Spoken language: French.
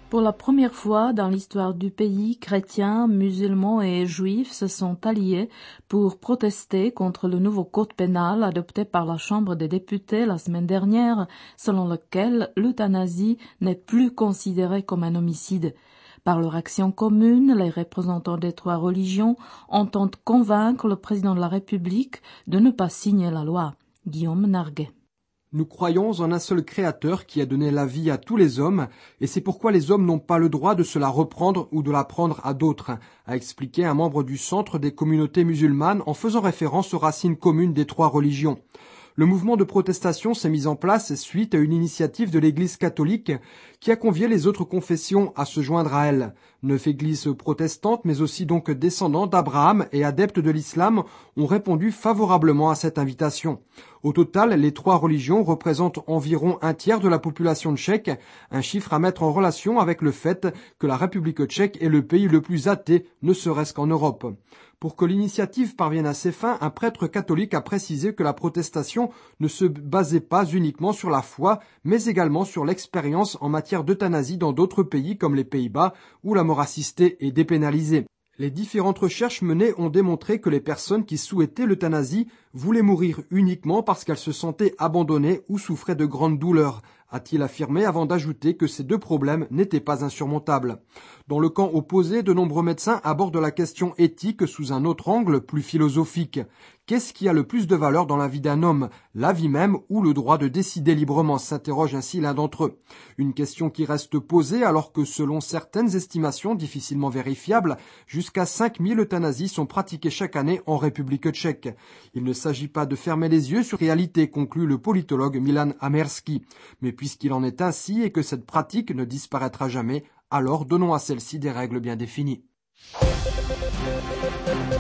Pour la première fois dans l'histoire du pays, chrétiens, musulmans et juifs se sont alliés pour protester contre le nouveau code pénal adopté par la Chambre des députés la semaine dernière, selon lequel l'euthanasie n'est plus considérée comme un homicide. Par leur action commune, les représentants des trois religions entendent convaincre le président de la République de ne pas signer la loi. Guillaume Narguet. Nous croyons en un seul Créateur qui a donné la vie à tous les hommes, et c'est pourquoi les hommes n'ont pas le droit de se la reprendre ou de la prendre à d'autres, a expliqué un membre du Centre des communautés musulmanes en faisant référence aux racines communes des trois religions. Le mouvement de protestation s'est mis en place suite à une initiative de l'Église catholique qui a convié les autres confessions à se joindre à elle. 9 églises protestantes, mais aussi donc descendants d'Abraham et adeptes de l'islam, ont répondu favorablement à cette invitation. Au total, les trois religions représentent environ un tiers de la population tchèque, un chiffre à mettre en relation avec le fait que la République tchèque est le pays le plus athée, ne serait-ce qu'en Europe. Pour que l'initiative parvienne à ses fins, un prêtre catholique a précisé que la protestation ne se basait pas uniquement sur la foi, mais également sur l'expérience en matière d'euthanasie dans d'autres pays comme les Pays-Bas, où la mort assistée est dépénalisée. Les différentes recherches menées ont démontré que les personnes qui souhaitaient l'euthanasie voulaient mourir uniquement parce qu'elles se sentaient abandonnées ou souffraient de grandes douleurs, a-t-il affirmé avant d'ajouter que ces deux problèmes n'étaient pas insurmontables. Dans le camp opposé, de nombreux médecins abordent la question éthique sous un autre angle plus philosophique. Qu'est-ce qui a le plus de valeur dans la vie d'un homme, la vie même ou le droit de décider librement, s'interroge ainsi l'un d'entre eux. Une question qui reste posée alors que selon certaines estimations difficilement vérifiables, jusqu'à 5000 euthanasies sont pratiquées chaque année en République tchèque. Il ne s'agit pas de fermer les yeux sur la réalité, conclut le politologue Milan Amerský. Mais puisqu'il en est ainsi et que cette pratique ne disparaîtra jamais, alors donnons à celle-ci des règles bien définies.